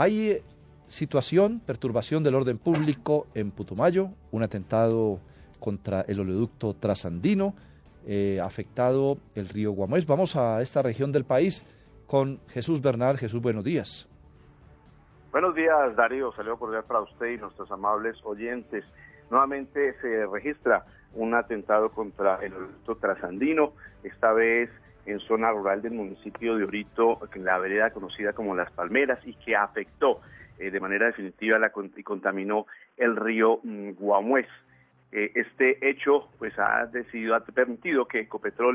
Hay situación, perturbación del orden público en Putumayo, un atentado contra el oleoducto trasandino, afectado el río Guamués. Vamos a esta región del país con Jesús Bernal. Jesús, buenos días. Buenos días, Darío. Saludo cordial para usted y nuestros amables oyentes. Nuevamente se registra un atentado contra el oleoducto trasandino, esta vez en zona rural del municipio de Orito, en la vereda conocida como Las Palmeras, y que afectó de manera definitiva y contaminó el río Guamués. Este hecho pues ha permitido que Ecopetrol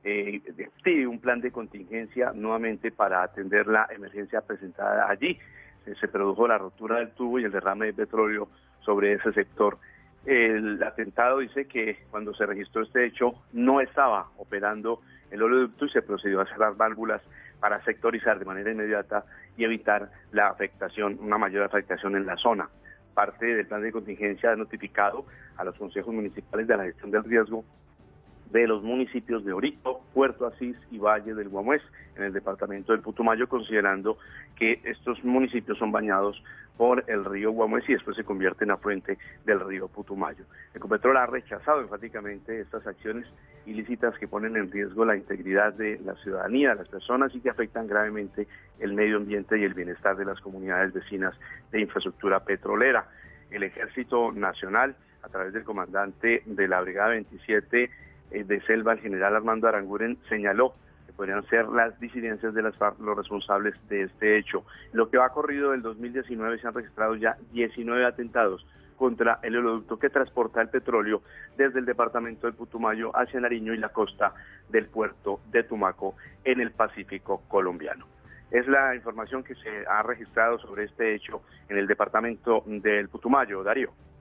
active un plan de contingencia nuevamente para atender la emergencia presentada allí. Se produjo la rotura del tubo y el derrame de petróleo sobre ese sector. El atentado dice que cuando se registró este hecho no estaba operando el oleoducto y se procedió a cerrar válvulas para sectorizar de manera inmediata y evitar la afectación, una mayor afectación en la zona. Parte del plan de contingencia ha notificado a los consejos municipales de la gestión del riesgo de los municipios de Orito, Puerto Asís y Valle del Guamués, en el departamento del Putumayo, considerando que estos municipios son bañados por el río Guamués y después se convierten en afluente del río Putumayo. Ecopetrol ha rechazado enfáticamente estas acciones ilícitas que ponen en riesgo la integridad de la ciudadanía, de las personas, y que afectan gravemente el medio ambiente y el bienestar de las comunidades vecinas de infraestructura petrolera. El Ejército Nacional, a través del comandante de la Brigada 27 de Selva, el general Armando Aranguren, señaló que podrían ser las disidencias de las FARC los responsables de este hecho. Lo que va corrido del 2019 se han registrado ya 19 atentados contra el oleoducto que transporta el petróleo desde el departamento del Putumayo hacia Nariño y la costa del puerto de Tumaco en el Pacífico colombiano. Es la información que se ha registrado sobre este hecho en el departamento del Putumayo. Darío.